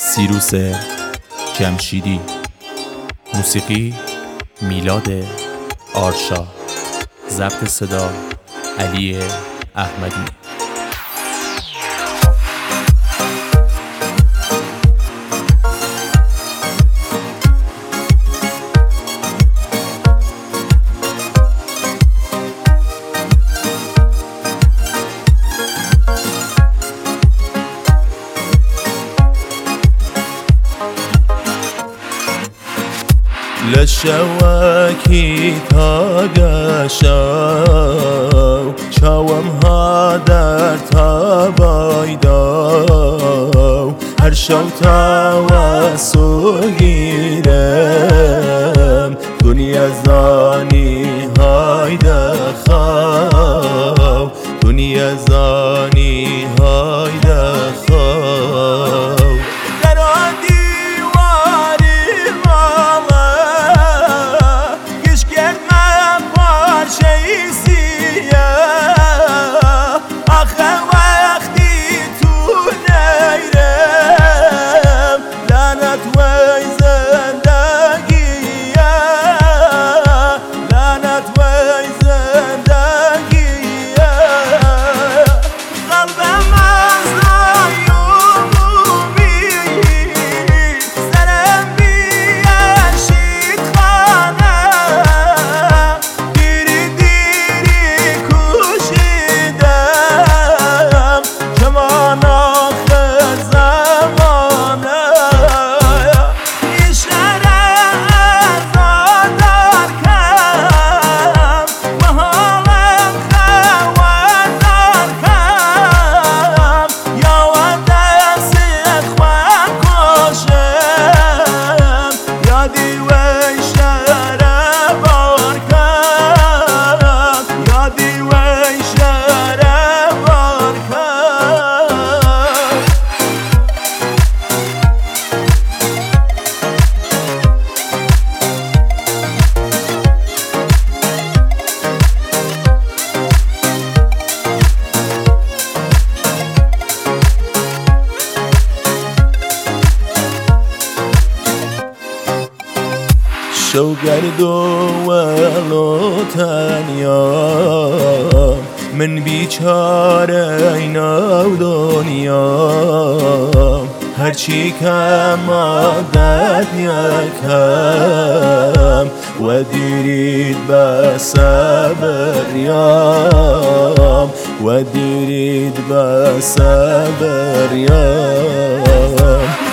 سیروس جمشیدی. موسیقی میلاد آرشا. ضبط صدا علی احمدی. لشواکی تا گشاو چاوم ها در تابایداو هر شو توسو گیرم دنیا زانی های دخاو دنیا زانی های دخاو شوگرد و تنیا من بیچاره اینا دنیا هرچی کم عادت یکم و دیرید به صبریام و دیرید به صبریام